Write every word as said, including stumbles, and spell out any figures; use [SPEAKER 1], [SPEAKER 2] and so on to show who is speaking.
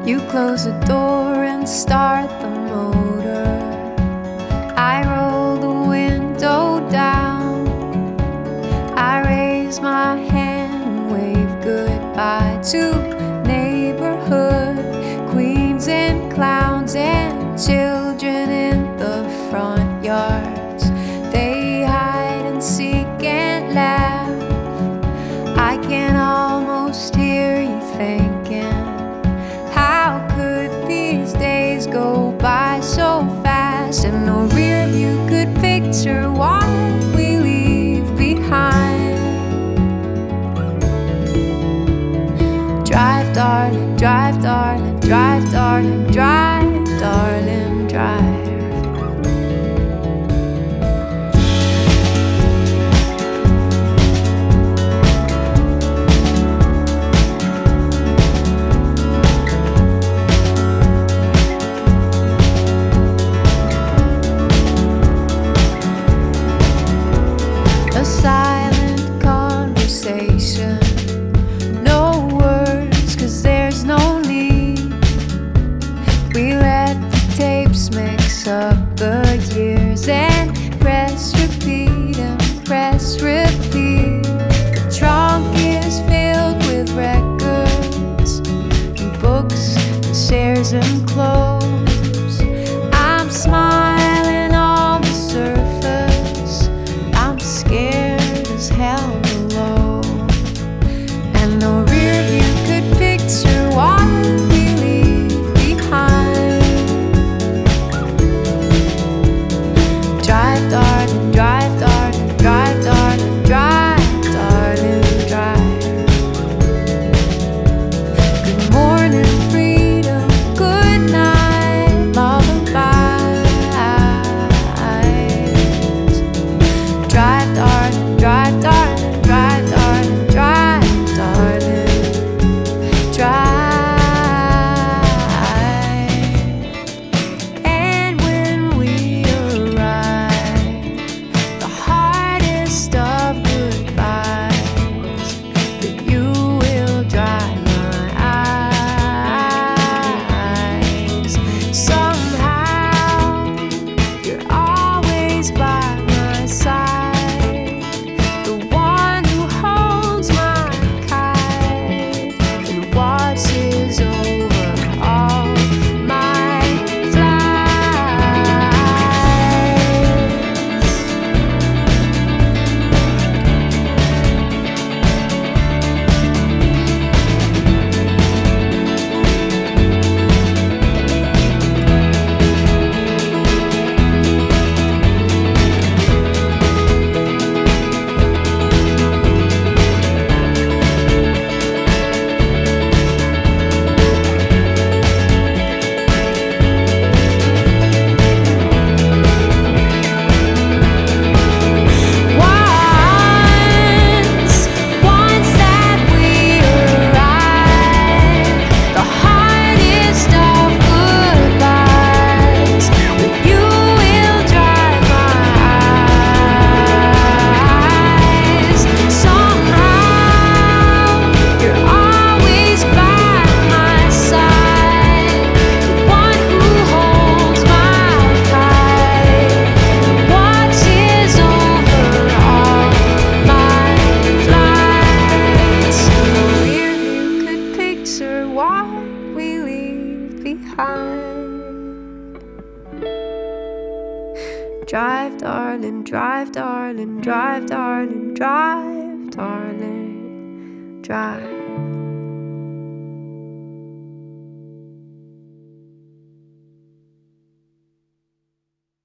[SPEAKER 1] You close the door and start the motor. I roll the window down. I raise my hand and wave goodbye to neighborhood queens and clowns and children in the front yards. They hide and seek and laugh. I can almost hear you thinking, how could these days go by so fast? In the rear view could picture what we leave behind. Drive, darling, drive, darling, drive, darling, drive, darling, drive. Silent conversation, no words, cause there's no need. We let the tapes mix up the years and press repeat and press repeat. The trunk is filled with records and books and shares and clothes. I'm smiling on the surface, I'm scared as hell below. And the rear view could picture what we leave behind. Drive, darling, drive, darling, drive, darling, drive, darling, drive. Good morning, freedom, good night, lullabies. Drive, darling, drive, darling, drive, darling, drive, darling, drive. And when we arrive, the hardest of goodbyes, that you will dry my eyes. Somehow you're always by my side, the one who holds my kite and watches over all my flights. Once, once that we arrive, the hardest of goodbyes, that you will dry my eyes. Somehow you're always by my side, the one who holds my kite and watches over all my flights. The rear view could picture what we leave behind. Drive, darling, drive, darling, drive, darling, drive, darling, drive.